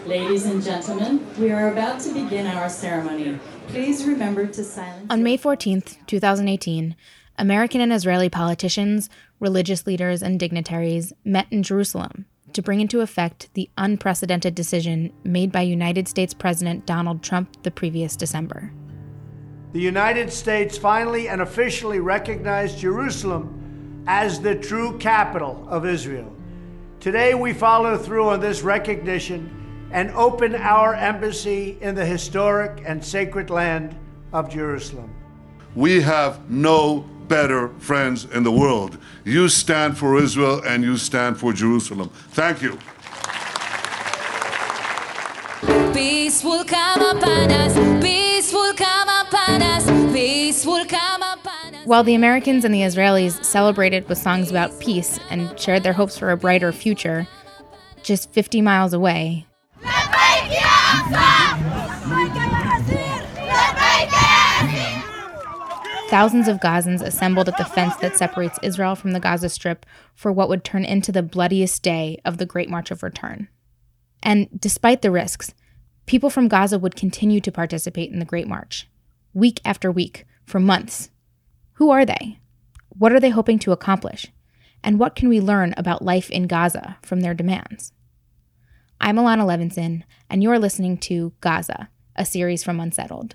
Ladies and gentlemen, we are about to begin our ceremony. Please remember to silence... On May 14th, 2018, American and Israeli politicians, religious leaders, and dignitaries met in Jerusalem to bring into effect the unprecedented decision made by United States President Donald Trump the previous December. The United States finally and officially recognized Jerusalem as the true capital of Israel. Today, we follow through on this recognition and open our embassy in the historic and sacred land of Jerusalem. We have no better friends in the world. You stand for Israel and you stand for Jerusalem. Thank you. Peace will come upon us. Peace will come upon us. Peace will come upon us. While the Americans and the Israelis celebrated with songs about peace and shared their hopes for a brighter future, just 50 miles away, thousands of Gazans assembled at the fence that separates Israel from the Gaza Strip for what would turn into the bloodiest day of the Great March of Return. And despite the risks, people from Gaza would continue to participate in the Great March, week after week, for months. Who are they? What are they hoping to accomplish? And what can we learn about life in Gaza from their demands? I'm Alana Levinson, and you're listening to Gaza, a series from Unsettled.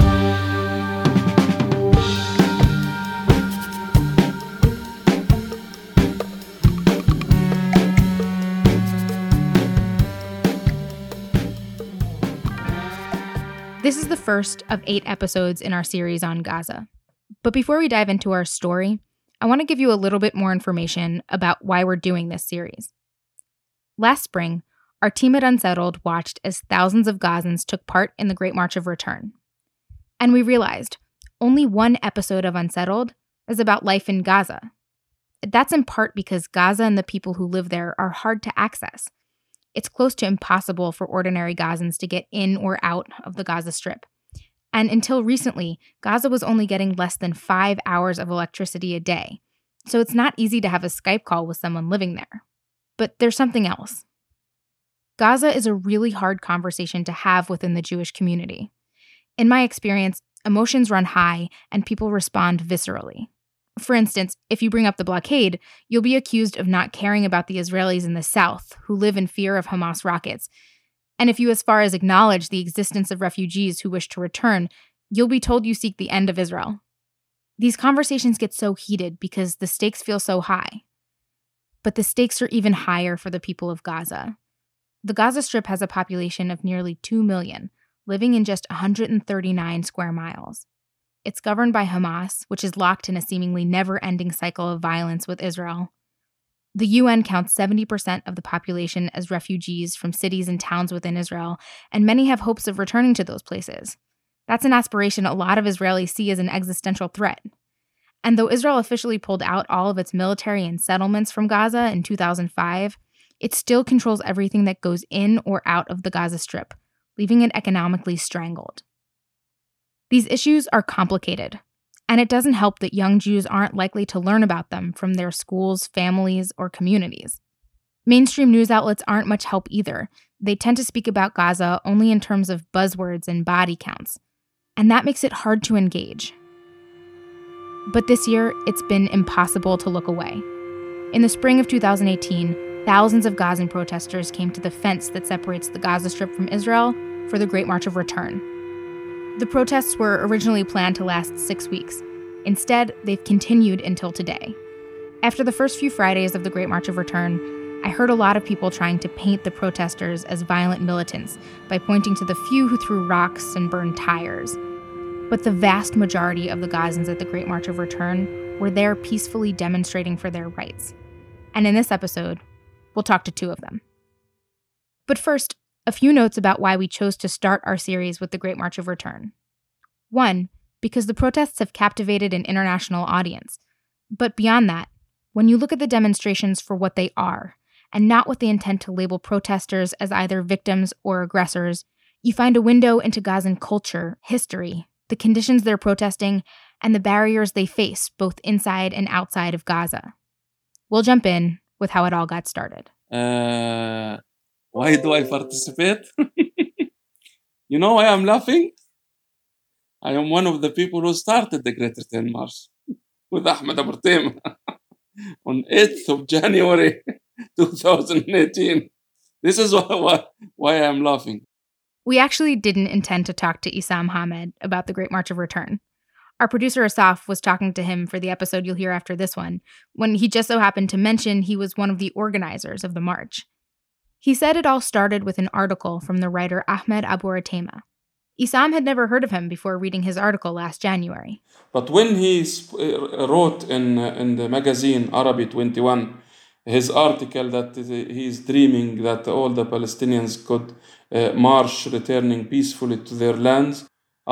This is the first of 8 episodes in our series on Gaza. But before we dive into our story, I want to give you a little bit more information about why we're doing this series. Last spring, our team at Unsettled watched as thousands of Gazans took part in the Great March of Return. And we realized only one episode of Unsettled is about life in Gaza. That's in part because Gaza and the people who live there are hard to access. It's close to impossible for ordinary Gazans to get in or out of the Gaza Strip. And until recently, Gaza was only getting less than 5 hours of electricity a day. So it's not easy to have a Skype call with someone living there. But there's something else. Gaza is a really hard conversation to have within the Jewish community. In my experience, emotions run high and people respond viscerally. For instance, if you bring up the blockade, you'll be accused of not caring about the Israelis in the south who live in fear of Hamas rockets. And if you as far as acknowledge the existence of refugees who wish to return, you'll be told you seek the end of Israel. These conversations get so heated because the stakes feel so high. But the stakes are even higher for the people of Gaza. The Gaza Strip has a population of nearly 2 million, living in just 139 square miles. It's governed by Hamas, which is locked in a seemingly never-ending cycle of violence with Israel. The UN counts 70% of the population as refugees from cities and towns within Israel, and many have hopes of returning to those places. That's an aspiration a lot of Israelis see as an existential threat. And though Israel officially pulled out all of its military and settlements from Gaza in 2005, it still controls everything that goes in or out of the Gaza Strip, leaving it economically strangled. These issues are complicated, and it doesn't help that young Jews aren't likely to learn about them from their schools, families, or communities. Mainstream news outlets aren't much help either. They tend to speak about Gaza only in terms of buzzwords and body counts, and that makes it hard to engage. But this year, it's been impossible to look away. In the spring of 2018, thousands of Gazan protesters came to the fence that separates the Gaza Strip from Israel for the Great March of Return. The protests were originally planned to last 6 weeks. Instead, they've continued until today. After the first few Fridays of the Great March of Return, I heard a lot of people trying to paint the protesters as violent militants by pointing to the few who threw rocks and burned tires. But the vast majority of the Gazans at the Great March of Return were there peacefully demonstrating for their rights. And in this episode, we'll talk to 2 of them. But first, a few notes about why we chose to start our series with the Great March of Return. 1, because the protests have captivated an international audience. But beyond that, when you look at the demonstrations for what they are, and not with the intent to label protesters as either victims or aggressors, you find a window into Gazan culture, history, the conditions they're protesting, and the barriers they face both inside and outside of Gaza. We'll jump in with how it all got started. One Why do I participate? You know why I'm laughing? I am one of the people who started the Great Return March with Ahmed Abu Rutema on 8th of January 2018. This is why I'm laughing. We actually didn't intend to talk to Issam Hamed about the Great March of Return. Our producer Asaf was talking to him for the episode you'll hear after this one, when he just so happened to mention he was one of the organizers of the march. He said it all started with an article from the writer Ahmed Abu Rutema. Issam had never heard of him before reading his article last January. But when he wrote in the magazine Arabi 21, his article that he's dreaming that all the Palestinians could march returning peacefully to their lands,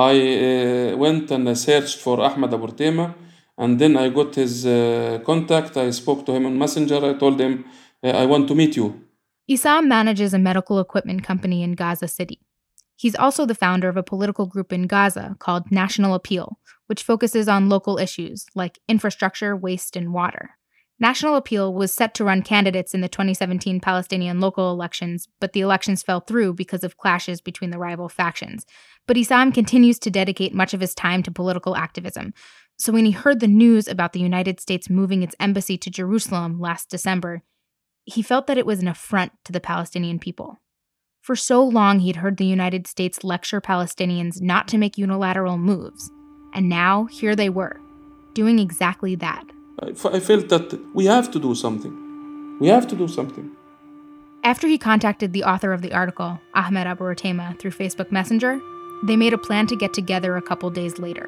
I went and I searched for Ahmed Abu Rutema, and then I got his contact. I spoke to him on Messenger. I told him, I want to meet you. Issam manages a medical equipment company in Gaza City. He's also the founder of a political group in Gaza called National Appeal, which focuses on local issues like infrastructure, waste, and water. National Appeal was set to run candidates in the 2017 Palestinian local elections, but the elections fell through because of clashes between the rival factions. But Issam continues to dedicate much of his time to political activism. So when he heard the news about the United States moving its embassy to Jerusalem last December, he felt that it was an affront to the Palestinian people. For so long, he'd heard the United States lecture Palestinians not to make unilateral moves. And now, here they were, doing exactly that. I felt that we have to do something. We have to do something. After he contacted the author of the article, Ahmed Abu Rutema, through Facebook Messenger, they made a plan to get together a couple days later.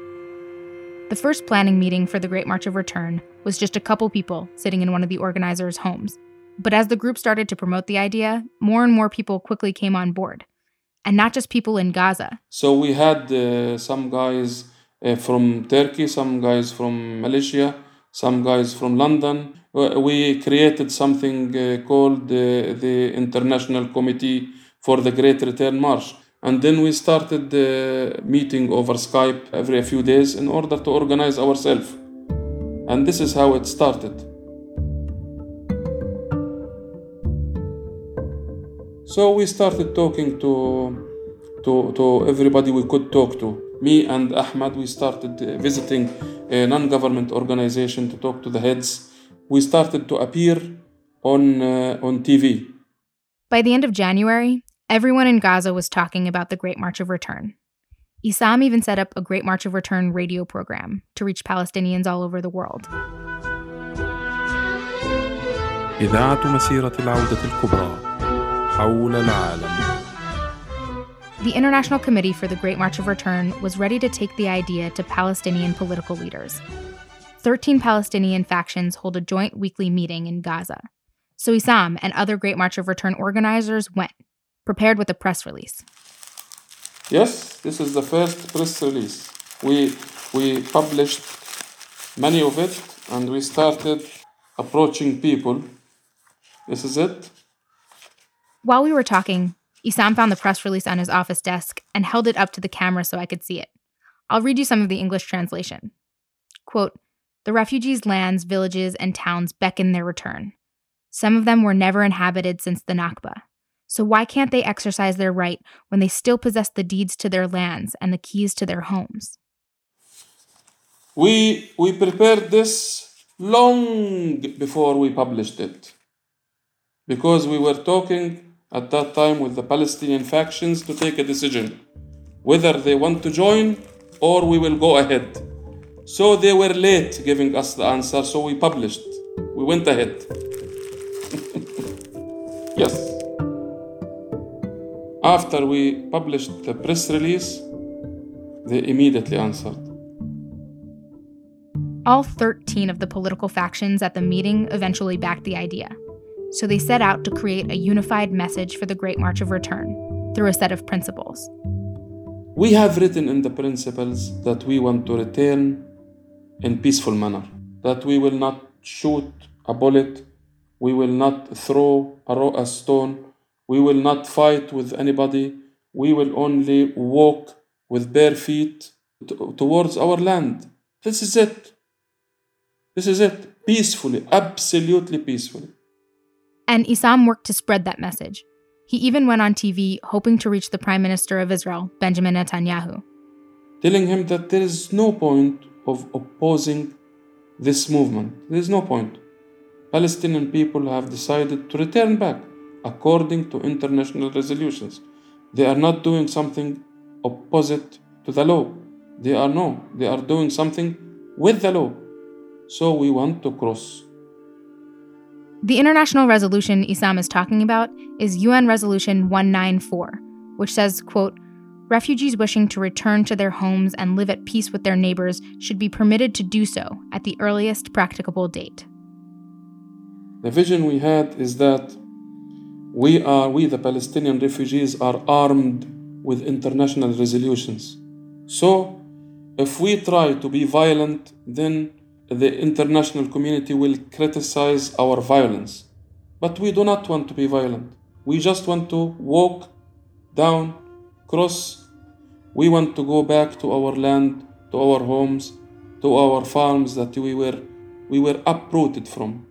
The first planning meeting for the Great March of Return was just a couple people sitting in one of the organizers' homes. But as the group started to promote the idea, more and more people quickly came on board. And not just people in Gaza. So we had some guys from Turkey, some guys from Malaysia, some guys from London. We created something called the International Committee for the Great Return March. And then we started meeting over Skype every few days in order to organize ourselves. And this is how it started. So we started talking to everybody we could talk to. Me and Ahmed, we started visiting a non-government organization to talk to the heads. We started to appear on TV. By the end of January, everyone in Gaza was talking about the Great March of Return. Issam even set up a Great March of Return radio program to reach Palestinians all over the world. إذاعة مسيرة العودة الكبرى حول العالم. The International Committee for the Great March of Return was ready to take the idea to Palestinian political leaders. 13 Palestinian factions hold a joint weekly meeting in Gaza. So Issam and other Great March of Return organizers went, prepared with a press release. Yes, this is the first press release. We published many of it, and we started approaching people. This is it. While we were talking, Issam found the press release on his office desk and held it up to the camera so I could see it. I'll read you some of the English translation. Quote, "The refugees' lands, villages, and towns beckon their return. Some of them were never inhabited since the Nakba. So why can't they exercise their right when they still possess the deeds to their lands and the keys to their homes?" We prepared this long before we published it, because we were talking at that time with the Palestinian factions to take a decision whether they want to join or we will go ahead. So they were late giving us the answer, so we published. We went ahead. Yes. After we published the press release, they immediately answered. All 13 of the political factions at the meeting eventually backed the idea. So they set out to create a unified message for the Great March of Return through a set of principles. We have written in the principles that we want to return in peaceful manner, that we will not shoot a bullet, we will not throw a stone, we will not fight with anybody, we will only walk with bare feet towards our land. This is it. This is it. Peacefully, absolutely peacefully. And Issam worked to spread that message. He even went on TV hoping to reach the Prime Minister of Israel, Benjamin Netanyahu. Telling him that there is no point of opposing this movement. There is no point. Palestinian people have decided to return back according to international resolutions. They are not doing something opposite to the law. They are doing something with the law. So we want to cross. The international resolution Issam is talking about is UN Resolution 194, which says, quote, refugees wishing to return to their homes and live at peace with their neighbors should be permitted to do so at the earliest practicable date. The vision we had is that we, the Palestinian refugees, are armed with international resolutions. So, if we try to be violent, then the international community will criticize our violence. But we do not want to be violent. We just want to walk down, cross. We want to go back to our land, to our homes, to our farms that we were uprooted from.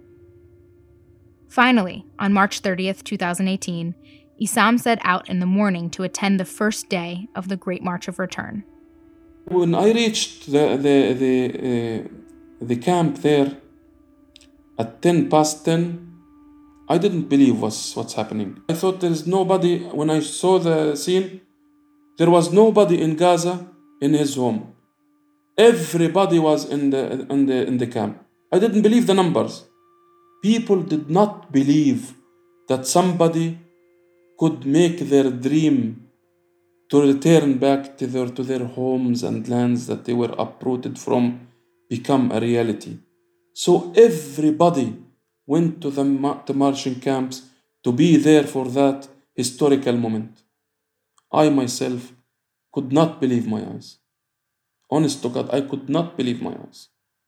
Finally, on March 30th, 2018, Issam set out in the morning to attend the first day of the Great March of Return. When I reached the camp there at 10:10, I didn't believe what's happening. I thought there is nobody. When I saw the scene, there was nobody in Gaza in his home. Everybody was in the camp. I didn't believe the numbers. People did not believe that somebody could make their dream to return back to their homes and lands that they were uprooted from become a reality. So everybody went to the marching camps to be there for that historical moment. I myself could not believe my eyes. Honest to God, I could not believe my eyes.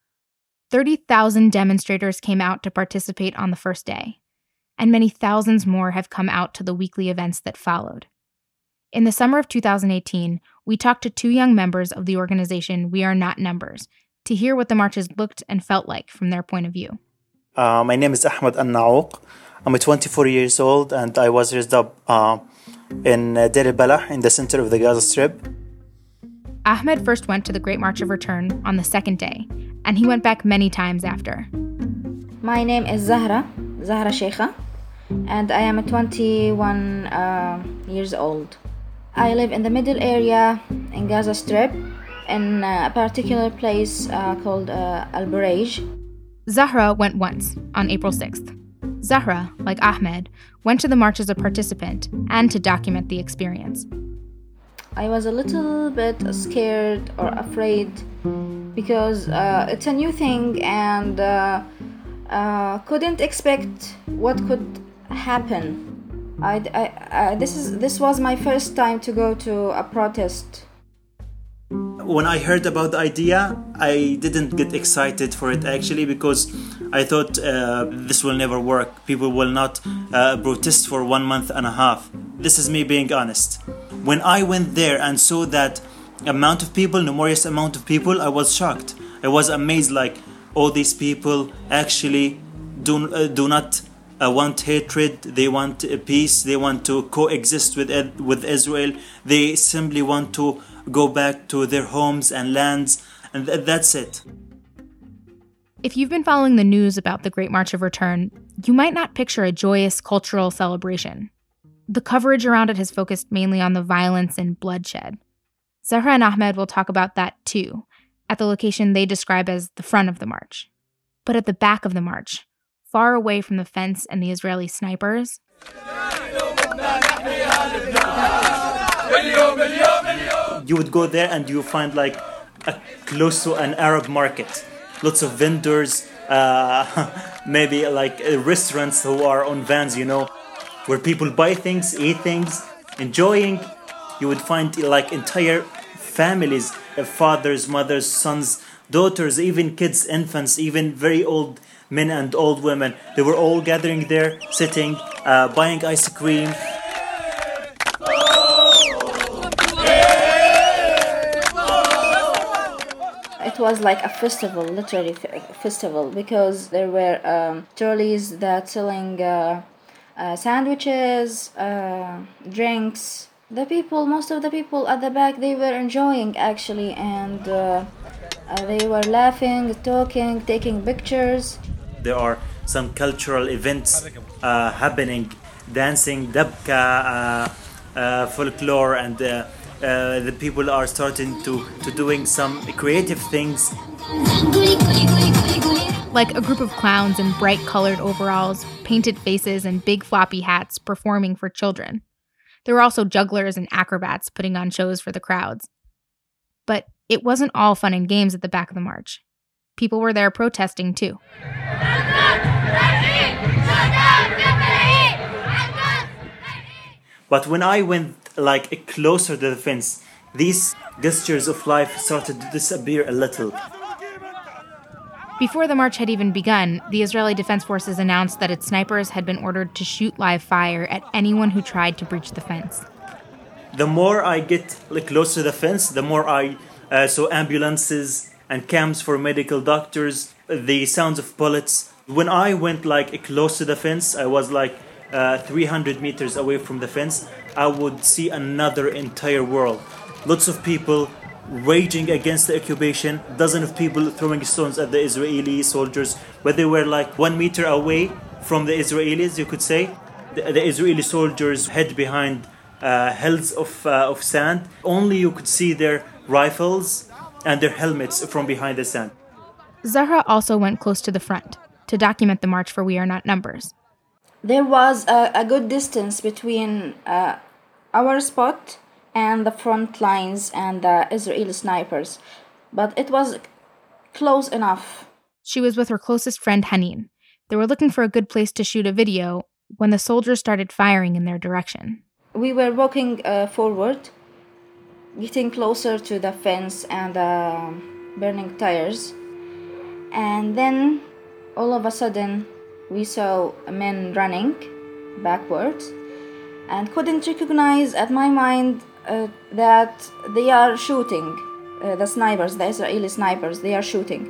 30,000 demonstrators came out to participate on the first day, and many thousands more have come out to the weekly events that followed. In the summer of 2018, we talked to two young members of the organization We Are Not Numbers to hear what the marches looked and felt like from their point of view. My name is Ahmed Al-Naouq. I'm 24 years old and I was raised up in Deir al-Balah in the center of the Gaza Strip. Ahmed first went to the Great March of Return on the second day, and he went back many times after. My name is Zahra Sheikha, and I am 21 years old. I live in the middle area in Gaza Strip, in a particular place called Al-Burej. Zahra went once, on April 6th. Zahra, like Ahmed, went to the march as a participant and to document the experience. I was a little bit scared or afraid because it's a new thing and couldn't expect what could happen. This was my first time to go to a protest. When I heard about the idea, I didn't get excited for it actually because I thought this will never work. People will not protest for 1 month and a half. This is me being honest. When I went there and saw that amount of people, numerous amount of people, I was shocked. I was amazed, like all these people actually do not want hatred. They want peace. They want to coexist with Israel. They simply want to go back to their homes and lands, and that's it. If you've been following the news about the Great March of Return, you might not picture a joyous cultural celebration. The coverage around it has focused mainly on the violence and bloodshed. Zahra and Ahmed will talk about that too, at the location they describe as the front of the march. But at the back of the march, far away from the fence and the Israeli snipers, you would go there and you find like close to an Arab market. Lots of vendors, maybe like restaurants who are on vans, where people buy things, eat things, enjoying. You would find like entire families, fathers, mothers, sons, daughters, even kids, infants, even very old men and old women. They were all gathering there, sitting, buying ice cream. It was like a festival, literally a festival, because there were trolleys that selling sandwiches, drinks. Most of the people at the back, they were enjoying actually, and they were laughing, talking, taking pictures. There are some cultural events happening, dancing, dabka, folklore, and the people are starting to doing some creative things. Like a group of clowns in bright colored overalls, painted faces, and big floppy hats performing for children. There were also jugglers and acrobats putting on shows for the crowds. But it wasn't all fun and games at the back of the march. People were there protesting too. But when I went closer to the fence, these gestures of life started to disappear a little. Before the march had even begun, the Israeli Defense Forces announced that its snipers had been ordered to shoot live fire at anyone who tried to breach the fence. The more I get close to the fence, the more I saw ambulances and camps for medical doctors, the sounds of bullets. When I went close to the fence, I was 300 meters away from the fence, I would see another entire world. Lots of people raging against the occupation, dozens of people throwing stones at the Israeli soldiers, where they were 1 meter away from the Israelis, you could say. The Israeli soldiers hid behind hills of sand. Only you could see their rifles and their helmets from behind the sand. Zahra also went close to the front to document the march for We Are Not Numbers. There was a good distance between our spot and the front lines and the Israeli snipers, but it was close enough. She was with her closest friend Hanin. They were looking for a good place to shoot a video when the soldiers started firing in their direction. We were walking forward, getting closer to the fence and the burning tires, and then all of a sudden we saw men running backwards and couldn't recognize at my mind that they are shooting, the snipers, the Israeli snipers, they are shooting.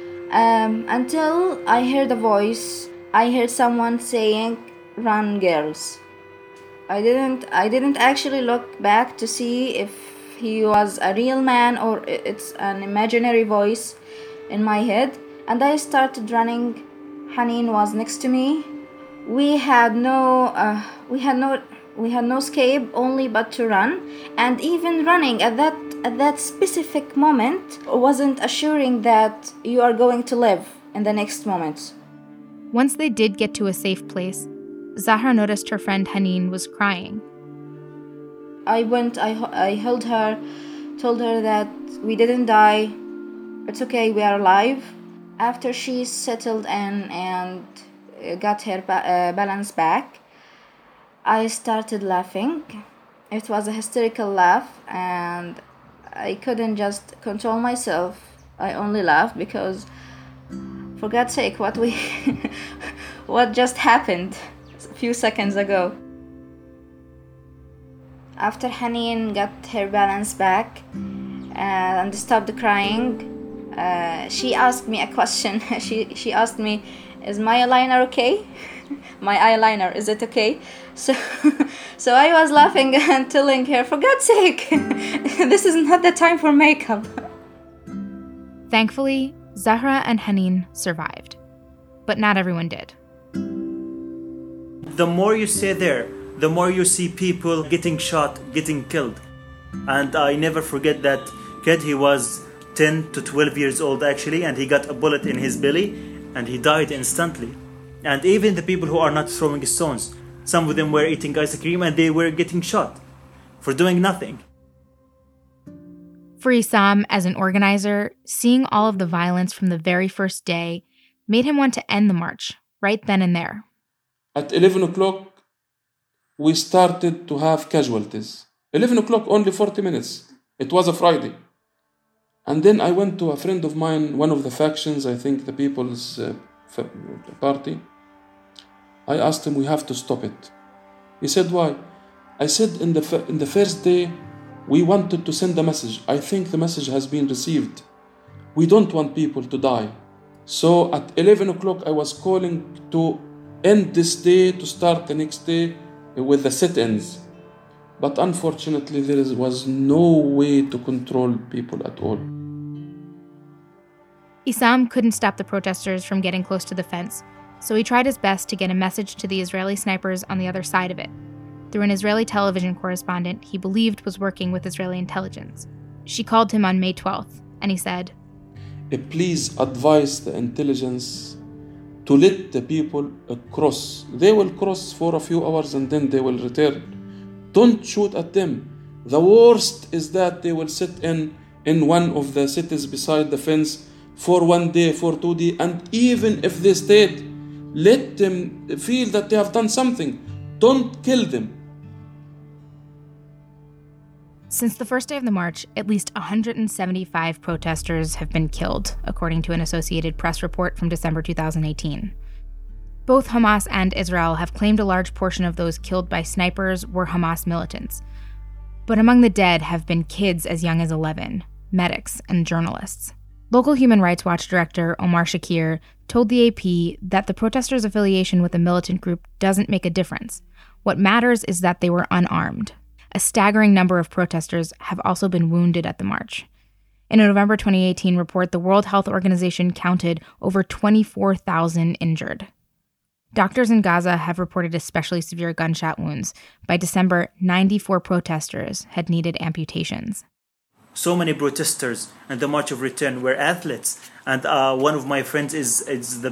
Until I heard a voice, I heard someone saying, "Run, girls." I didn't actually look back to see if he was a real man or it's an imaginary voice in my head, and I started running. Hanin was next to me. We had no escape, only but to run. And even running at that specific moment wasn't assuring that you are going to live in the next moment. Once they did get to a safe place, Zahra noticed her friend Hanin was crying. I held her, told her that we didn't die. It's okay, we are alive. After she settled in and got her balance back, I started laughing. It was a hysterical laugh, and I couldn't just control myself. I only laughed because, for God's sake, what just happened a few seconds ago. After Hanin got her balance back and stopped crying, she asked me a question. She asked me, "Is my eyeliner okay? My eyeliner, is it okay?" So I was laughing and telling her, "For God's sake, this is not the time for makeup." Thankfully, Zahra and Hanin survived, but not everyone did. The more you stay there, the more you see people getting shot, getting killed. And I never forget that kid. He was 10 to 12 years old actually, and he got a bullet in his belly and he died instantly. And even the people who are not throwing stones, some of them were eating ice cream and they were getting shot for doing nothing. For Issam, as an organizer, seeing all of the violence from the very first day made him want to end the march right then and there. At 11 o'clock, we started to have casualties. 11 o'clock, only 40 minutes. It was a Friday. And then I went to a friend of mine, one of the factions, I think the People's Party. I asked him, "We have to stop it." He said, "Why?" I said, in the first day, we wanted to send a message. I think the message has been received. We don't want people to die. So at 11 o'clock, I was calling to end this day to start the next day with the sit-ins. But unfortunately, there was no way to control people at all. Issam couldn't stop the protesters from getting close to the fence, so he tried his best to get a message to the Israeli snipers on the other side of it, through an Israeli television correspondent he believed was working with Israeli intelligence. She called him on May 12th, and he said, Please advise the intelligence to let the people cross. They will cross for a few hours and then they will return. Don't shoot at them. The worst is that they will sit in one of the cities beside the fence for 1 day, for 2 days, and even if they stayed, let them feel that they have done something. Don't kill them. Since the first day of the march, at least 175 protesters have been killed, according to an Associated Press report from December 2018. Both Hamas and Israel have claimed a large portion of those killed by snipers were Hamas militants. But among the dead have been kids as young as 11, medics, and journalists. Local Human Rights Watch director Omar Shakir told the AP that the protesters' affiliation with a militant group doesn't make a difference. What matters is that they were unarmed. A staggering number of protesters have also been wounded at the march. In a November 2018 report, the World Health Organization counted over 24,000 injured. Doctors in Gaza have reported especially severe gunshot wounds. By December, 94 protesters had needed amputations. So many protesters and the March of Return were athletes. And one of my friends is the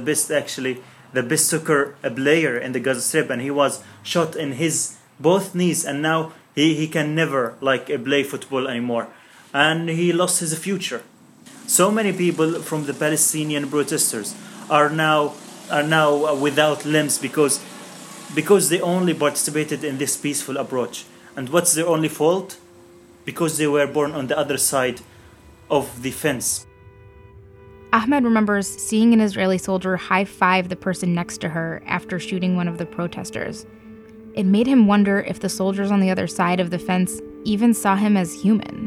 best soccer player in the Gaza Strip. And he was shot in his both knees. And now he can never play football anymore. And he lost his future. So many people from the Palestinian protesters are now without limbs because they only participated in this peaceful approach. And what's their only fault? Because they were born on the other side of the fence. Ahmed remembers seeing an Israeli soldier high-five the person next to her after shooting one of the protesters. It made him wonder if the soldiers on the other side of the fence even saw him as human.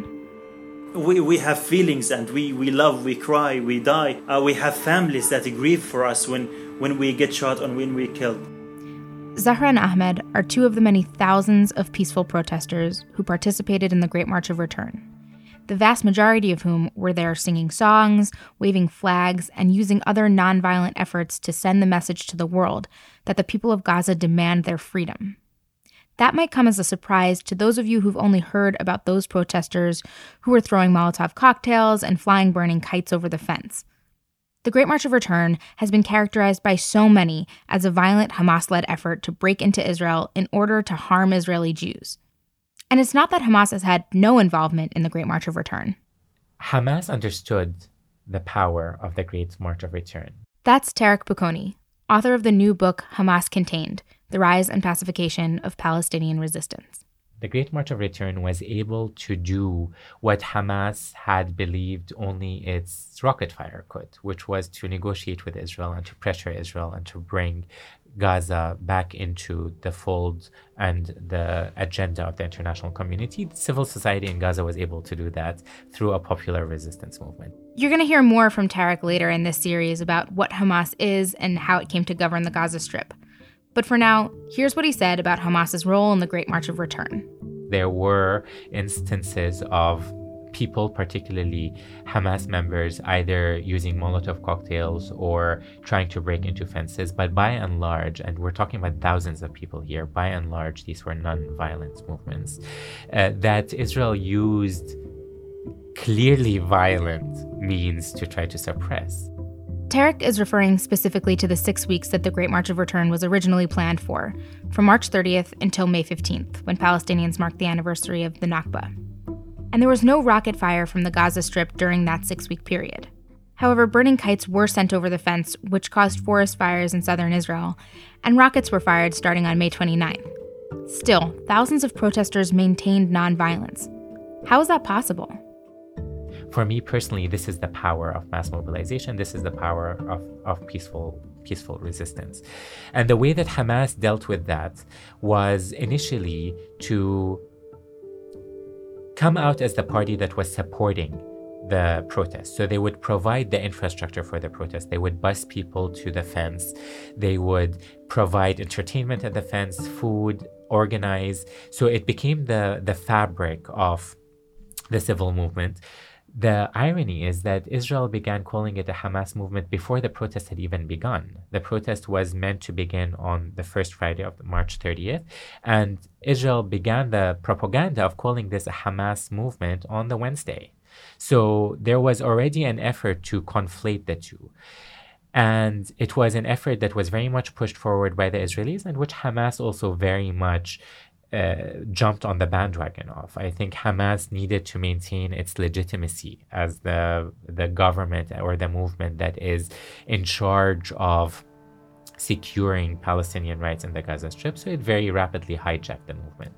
We have feelings, and we love, we cry, we die. We have families that grieve for us when we get shot and when we're killed. Zahra and Ahmed are two of the many thousands of peaceful protesters who participated in the Great March of Return, the vast majority of whom were there singing songs, waving flags, and using other nonviolent efforts to send the message to the world that the people of Gaza demand their freedom. That might come as a surprise to those of you who've only heard about those protesters who were throwing Molotov cocktails and flying burning kites over the fence. The Great March of Return has been characterized by so many as a violent Hamas-led effort to break into Israel in order to harm Israeli Jews. And it's not that Hamas has had no involvement in the Great March of Return. Hamas understood the power of the Great March of Return. That's Tarek Boukoni, author of the new book Hamas Contained: The Rise and Pacification of Palestinian Resistance. The Great March of Return was able to do what Hamas had believed only its rocket fire could, which was to negotiate with Israel and to pressure Israel and to bring Gaza back into the fold and the agenda of the international community. Civil society in Gaza was able to do that through a popular resistance movement. You're going to hear more from Tarek later in this series about what Hamas is and how it came to govern the Gaza Strip. But for now, here's what he said about Hamas's role in the Great March of Return. There were instances of people, particularly Hamas members, either using Molotov cocktails or trying to break into fences. But by and large, and we're talking about thousands of people here, by and large, these were non-violent movements that Israel used clearly violent means to try to suppress. Tarek is referring specifically to the 6 weeks that the Great March of Return was originally planned for, from March 30th until May 15th, when Palestinians marked the anniversary of the Nakba. And there was no rocket fire from the Gaza Strip during that 6-week period. However, burning kites were sent over the fence, which caused forest fires in southern Israel, and rockets were fired starting on May 29th. Still, thousands of protesters maintained nonviolence. How is that possible? For me personally, this is the power of mass mobilization. This is the power of peaceful resistance. And the way that Hamas dealt with that was initially to come out as the party that was supporting the protest. So they would provide the infrastructure for the protest. They would bus people to the fence. They would provide entertainment at the fence, food, organize. So it became the fabric of the civil movement. The irony is that Israel began calling it a Hamas movement before the protest had even begun. The protest was meant to begin on the first Friday of March 30th, and Israel began the propaganda of calling this a Hamas movement on the Wednesday. So there was already an effort to conflate the two. And it was an effort that was very much pushed forward by the Israelis, and which Hamas also very much jumped on the bandwagon of. I think Hamas needed to maintain its legitimacy as the government or the movement that is in charge of securing Palestinian rights in the Gaza Strip, so it very rapidly hijacked the movement.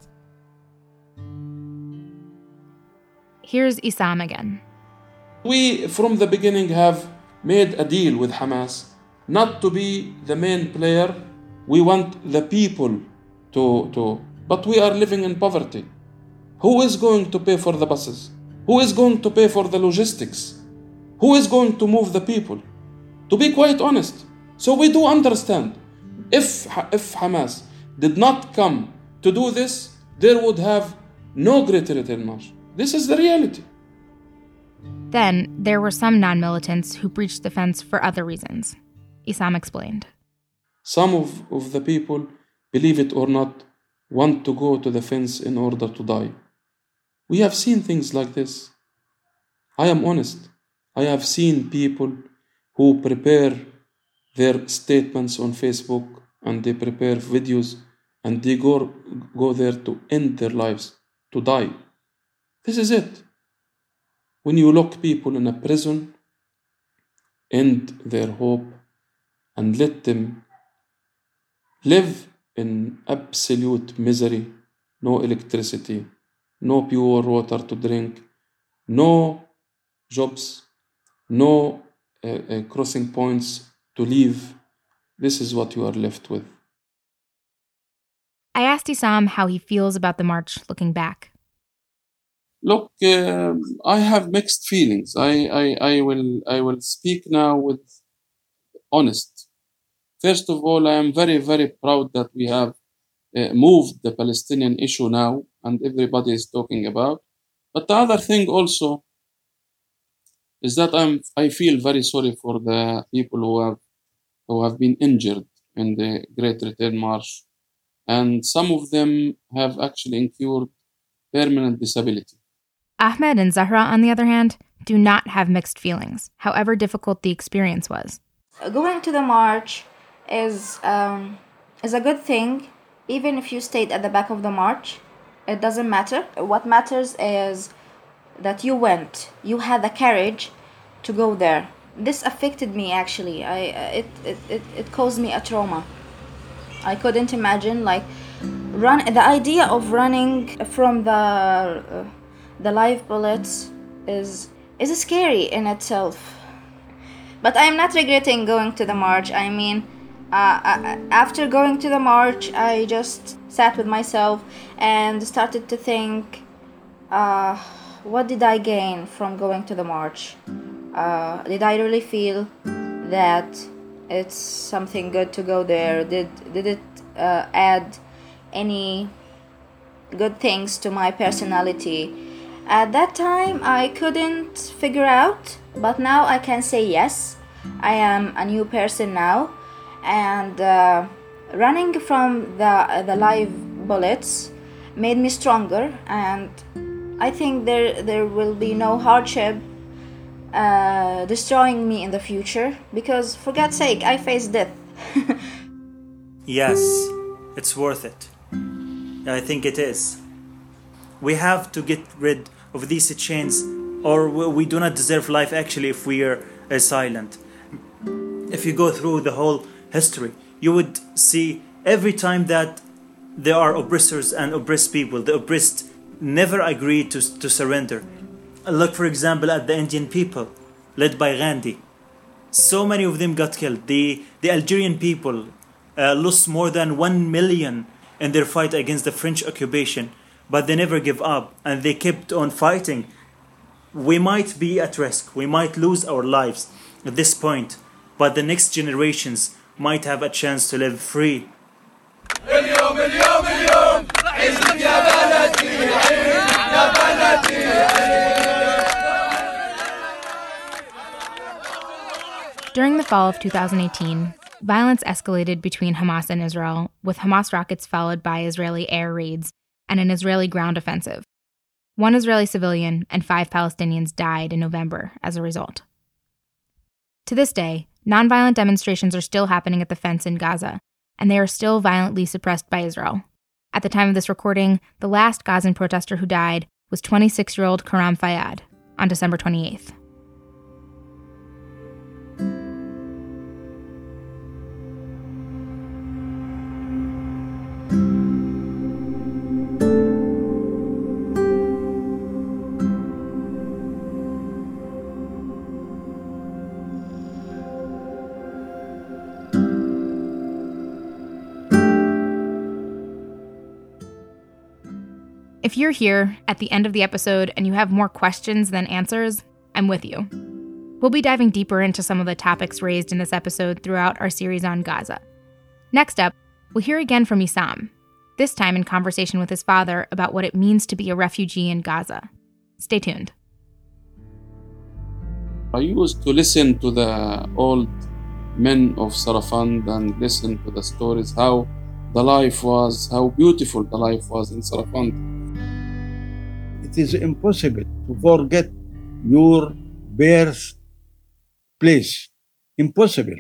Here's Issam again. We, from the beginning, have made a deal with Hamas not to be the main player. We want the people but we are living in poverty. Who is going to pay for the buses? Who is going to pay for the logistics? Who is going to move the people? To be quite honest. So we do understand. If Hamas did not come to do this, there would have no Great Return March. This is the reality. Then there were some non-militants who breached the fence for other reasons. Issam explained. Some of the people, believe it or not, want to go to the fence in order to die. We have seen things like this. I am honest. I have seen people who prepare their statements on Facebook and they prepare videos and they go there to end their lives, to die. This is it. When you lock people in a prison, end their hope and let them live in absolute misery, no electricity, no pure water to drink, no jobs, no crossing points to leave. This is what you are left with. I asked Issam how he feels about the march looking back. Look, I have mixed feelings. I will speak now with honest. First of all, I am very, very proud that we have moved the Palestinian issue now and everybody is talking about. But the other thing also is that I feel very sorry for the people who have been injured in the Great Return March. And some of them have actually incurred permanent disability. Ahmed and Zahra, on the other hand, do not have mixed feelings, however difficult the experience was. Going to the march is a good thing, even if you stayed at the back of the march. It doesn't matter. What matters is that you went. You had the courage to go there. This affected me actually. It caused me a trauma. I couldn't imagine the idea of running from the live bullets is scary in itself. But I'm not regretting going to the march. I mean, after going to the march, I just sat with myself and started to think, what did I gain from going to the march? Did I really feel that it's something good to go there? Did it add any good things to my personality? At that time, I couldn't figure out, but now I can say yes. I am a new person now, and running from the live bullets made me stronger, and I think there will be no hardship destroying me in the future, because for God's sake, I faced death. Yes, it's worth it. I think it is. We have to get rid of these chains, or we do not deserve life actually if we are silent. If you go through the whole history, you would see every time that there are oppressors and oppressed people, the oppressed never agreed to surrender. Look, for example, at the Indian people, led by Gandhi. So many of them got killed. The Algerian people lost more than 1 million in their fight against the French occupation, but they never gave up and they kept on fighting. We might be at risk. We might lose our lives at this point, but the next generations might have a chance to live free. During the fall of 2018, violence escalated between Hamas and Israel, with Hamas rockets followed by Israeli air raids and an Israeli ground offensive. 1 Israeli civilian and 5 Palestinians died in November as a result. To this day, nonviolent demonstrations are still happening at the fence in Gaza, and they are still violently suppressed by Israel. At the time of this recording, the last Gazan protester who died was 26-year-old Karam Fayyad on December 28th. If you're here at the end of the episode and you have more questions than answers, I'm with you. We'll be diving deeper into some of the topics raised in this episode throughout our series on Gaza. Next up, we'll hear again from Issam, this time in conversation with his father about what it means to be a refugee in Gaza. Stay tuned. I used to listen to the old men of Sarafand and listen to the stories, how the life was, how beautiful the life was in Sarafand. It is impossible to forget your birth place. Impossible.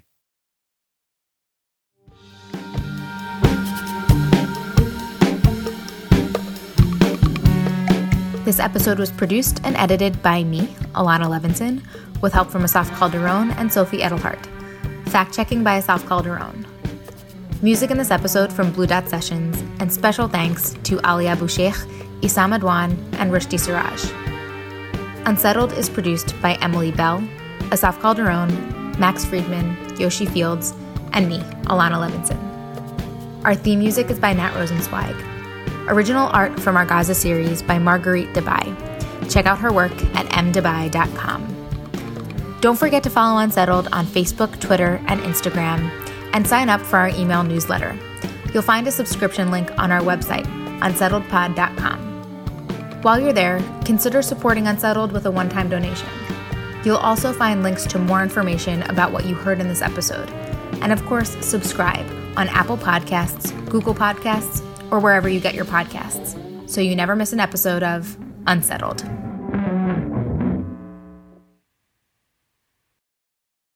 This episode was produced and edited by me, Alana Levinson, with help from Asaf Calderon and Sophie Edelhart. Fact-checking by Asaf Calderon. Music in this episode from Blue Dot Sessions, and special thanks to Ali Abu Sheikh, Issam Adwan, and Rishti Siraj. Unsettled is produced by Emily Bell, Asaf Calderon, Max Friedman, Yoshi Fields, and me, Alana Levinson. Our theme music is by Nat Rosenzweig. Original art from our Gaza series by Marguerite Debye. Check out her work at mdebye.com. Don't forget to follow Unsettled on Facebook, Twitter, and Instagram, and sign up for our email newsletter. You'll find a subscription link on our website, unsettledpod.com. While you're there, consider supporting Unsettled with a one-time donation. You'll also find links to more information about what you heard in this episode. And of course, subscribe on Apple Podcasts, Google Podcasts, or wherever you get your podcasts, so you never miss an episode of Unsettled.